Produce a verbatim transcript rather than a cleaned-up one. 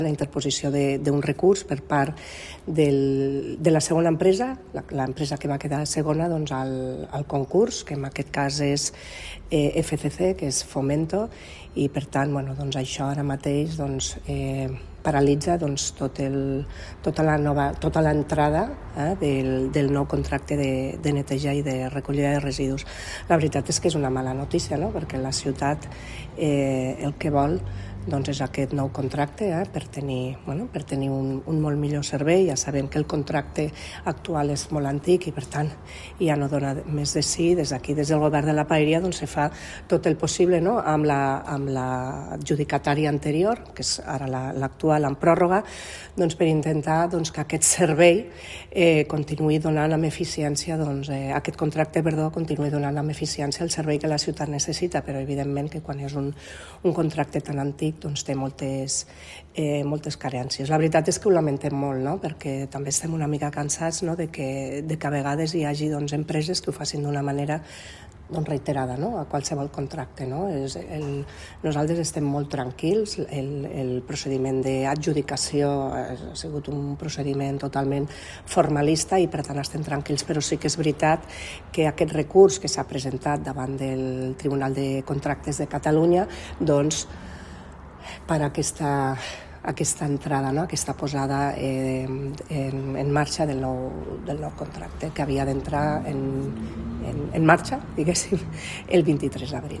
la interposició d'un recurs per part del, de la segona empresa, l'empresa que va quedar segona doncs, al, al concurs, que en aquest cas és eh, F C C, que és Fomento, i per tant bueno, doncs això ara mateix doncs, eh, paralitza doncs, tot el, tota la nova, tota l'entrada eh, del, del nou contracte de, de neteja i de recollida de residus. La veritat és que és una mala notícia, no? Perquè la ciutat eh, el que vol doncs és aquest nou contracte eh, per tenir, bueno, per tenir un, un molt millor servei. Ja sabem que el contracte actual és molt antic i per tant ja no dona més de sí. Des d'aquí, des del govern de la Paeria, doncs se fa tot el possible no? amb la, amb la adjudicatària anterior, que és ara l'actual la, en pròrroga, doncs per intentar doncs, que aquest servei eh, continuï donant amb eficiència, doncs, eh, aquest contracte perdó, continuï donant amb eficiència el servei que la ciutat necessita, però evidentment que quan és un, un contracte tan antic doncs té moltes, eh, moltes carències. La veritat és que ho lamentem molt, no? Perquè també estem una mica cansats no? de, que, de que a vegades hi hagi doncs, empreses que ho facin d'una manera doncs, reiterada no? a qualsevol contracte. No? És el, nosaltres estem molt tranquils, el, el procediment d'adjudicació ha sigut un procediment totalment formalista i per tant estem tranquils, però sí que és veritat que aquest recurs que s'ha presentat davant del Tribunal de Contractes de Catalunya doncs per aquesta, aquesta entrada, no? Aquesta posada eh, en, en marxa del nou, del nou contracte que havia d'entrar en, en, en marxa, diguéssim, el vint-i-tres d'abril.